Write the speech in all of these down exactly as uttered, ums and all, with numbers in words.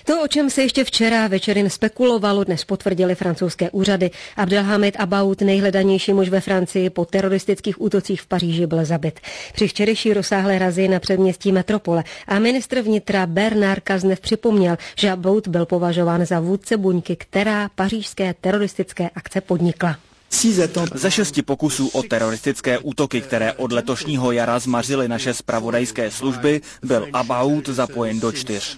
To, o čem se ještě včera večer jen spekulovalo, dnes potvrdili francouzské úřady. Abdelhamid Abaoud, nejhledanější muž ve Francii, po teroristických útocích v Paříži byl zabit. Při včerejší rozsáhlé razii na předměstí metropole a ministr vnitra Bernard Cazeneuve připomněl, že Abaoud byl považován za vůdce buňky, která pařížské teroristické akce podnikla. Ze šesti pokusů o teroristické útoky, které od letošního jara zmařily naše zpravodajské služby, byl Abaoud zapojen do čtyř.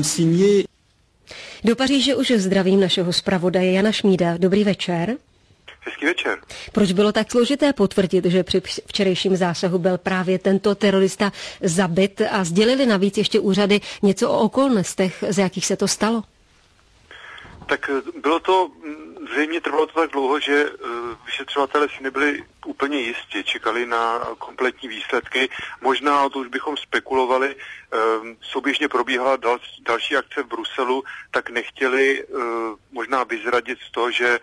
Do Paříže už zdravím našeho zpravodaje Jana Šmída. Dobrý večer. Hezký večer. Proč bylo tak složité potvrdit, že při včerejším zásahu byl právě tento terorista zabit a sdělili navíc ještě úřady něco o okolnostech, z jakých se to stalo? Tak bylo to, zřejmě trvalo to tak dlouho, že vyšetřovatelé si nebyli úplně jistí, čekali na kompletní výsledky. Možná, to už bychom spekulovali, souběžně probíhala dal, další akce v Bruselu, tak nechtěli možná vyzradit z toho, že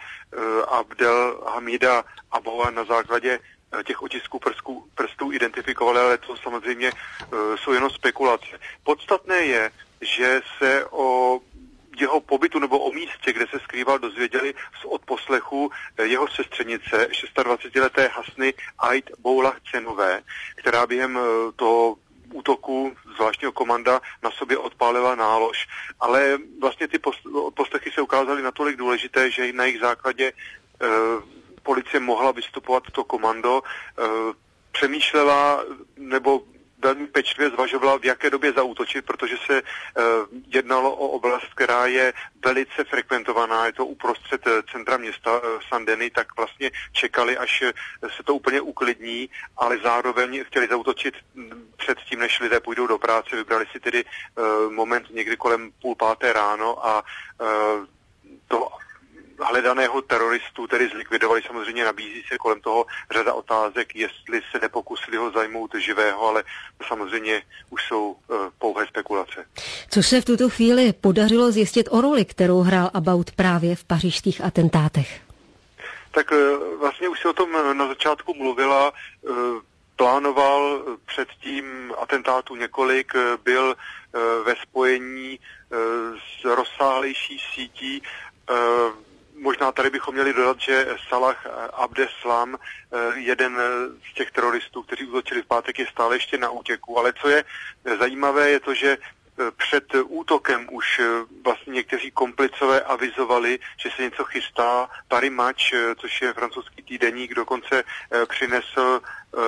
Abdelhamida Abaouda na základě těch otisků prstů, prstů identifikovali, ale to samozřejmě jsou jenom spekulace. Podstatné je, že se o jeho pobytu nebo o místě, kde se skrýval, dozvěděli z odposlechu jeho sestřenice, dvacetišestileté Hasny Ait Boulah Cenové, která během toho útoku zvláštního komanda na sobě odpálila nálož. Ale vlastně ty odposlechy se ukázaly natolik důležité, že na jejich základě eh, policie mohla vystupovat to komando, eh, přemýšlela nebo velmi pečlivě zvažovala, v jaké době zaútočit, protože se uh, jednalo o oblast, která je velice frekventovaná, je to uprostřed centra města uh, Saint-Denis, tak vlastně čekali, až se to úplně uklidní, ale zároveň chtěli zaútočit před tím, než lidé půjdou do práce. Vybrali si tedy uh, moment někdy kolem půl páté ráno a uh, to hledaného teroristu tedy zlikvidovali. Samozřejmě nabízí se kolem toho řada otázek, jestli se nepokusili ho zajmout živého, ale samozřejmě už jsou uh, pouhé spekulace. Co se v tuto chvíli podařilo zjistit o roli, kterou hrál Abaoud právě v pařížských atentátech? Tak uh, vlastně už se o tom na začátku mluvila, uh, plánoval před tím atentátu několik, uh, byl uh, ve spojení uh, s rozsáhlejší sítí. Uh, Možná tady bychom měli dodat, že Salah Abdeslam, jeden z těch teroristů, kteří útočili v pátek, je stále ještě na útěku. Ale co je zajímavé, je to, že před útokem už vlastně někteří komplicové avizovali, že se něco chystá. Paris Match, což je francouzský týdeník, dokonce přinesl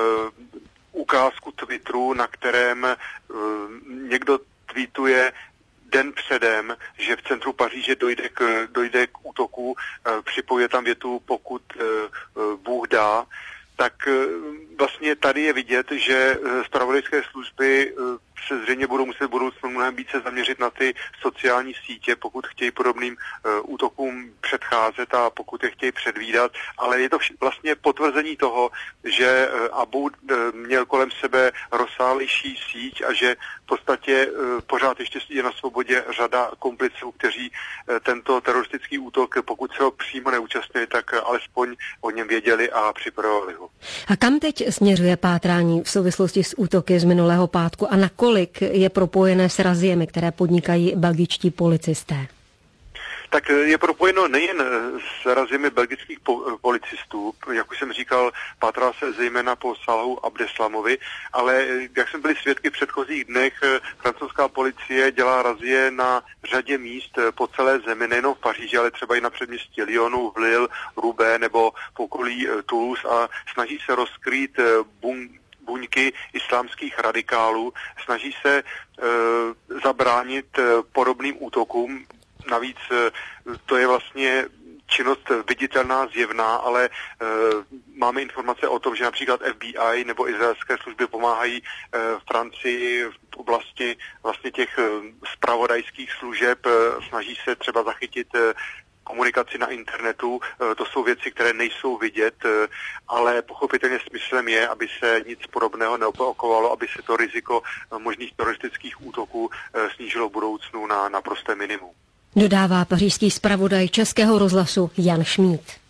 ukázku Twitteru, na kterém někdo tweetuje den předem, že v centru Paříže dojde k, dojde k útoku, připojuje tam větu, pokud Bůh dá, tak vlastně tady je vidět, že zpravodajské služby se zřejmě budou muset v budoucnu mnohem více zaměřit na ty sociální sítě, pokud chtějí podobným uh, útokům předcházet a pokud je chtějí předvídat, ale je to vš- vlastně potvrzení toho, že uh, Abaoud uh, měl kolem sebe rozsáhlejší síť a že v podstatě uh, pořád ještě je na svobodě řada kompliců, kteří uh, tento teroristický útok, pokud se ho přímo neúčastnili, tak uh, alespoň o něm věděli a připravovali ho. A kam teď směřuje pátrání v souvislosti s útoky z minulého pátku a nakolik je propojené s raziemi, které podnikají belgičtí policisté? Tak je propojeno nejen s raziemi belgických po- policistů, jak už jsem říkal, pátrá se zejména po Salahu Abdeslamovi, ale jak jsme byli svědky v předchozích dnech, francouzská policie dělá razie na řadě míst po celé zemi, nejenom v Paříži, ale třeba i na předměstí Lyonu, v Lille, Roubaix nebo v okolí Toulouse a snaží se rozkrýt bun buňky islámských radikálů, snaží se e, zabránit e, podobným útokům. Navíc e, to je vlastně činnost viditelná, zjevná, ale e, máme informace o tom, že například F B I nebo izraelské služby pomáhají e, Francii v oblasti vlastně těch e, zpravodajských služeb, e, snaží se třeba zachytit e, komunikaci na internetu, to jsou věci, které nejsou vidět, ale pochopitelně smyslem je, aby se nic podobného neopakovalo, aby se to riziko možných teroristických útoků snížilo v budoucnu na naprosté minimum. Dodává pařížský zpravodaj Českého rozhlasu Jan Šmíd.